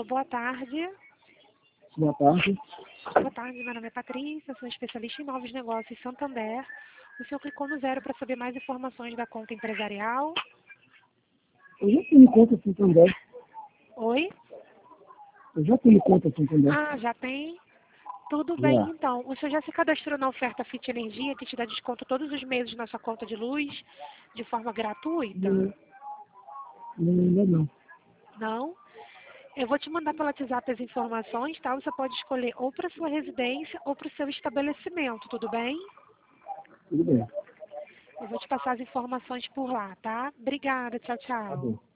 Alô, boa tarde. Boa tarde. Boa tarde, meu nome é Patrícia, sou especialista em novos negócios em Santander. O senhor clicou no 0 para saber mais informações da conta empresarial? Eu já tenho conta Santander. Oi? Eu já tenho conta Santander. Ah, já tem? Tudo bem, Já. então. O senhor já se cadastrou na oferta Fit Energia, que te dá desconto todos os meses na sua conta de luz, de forma gratuita? Ainda não. Não? Eu vou te mandar pelo WhatsApp as informações, tá? Você pode escolher ou para sua residência ou para o seu estabelecimento, tudo bem? Tudo bem. Eu vou te passar as informações por lá, tá? Obrigada, tchau, Tá tchau. bom.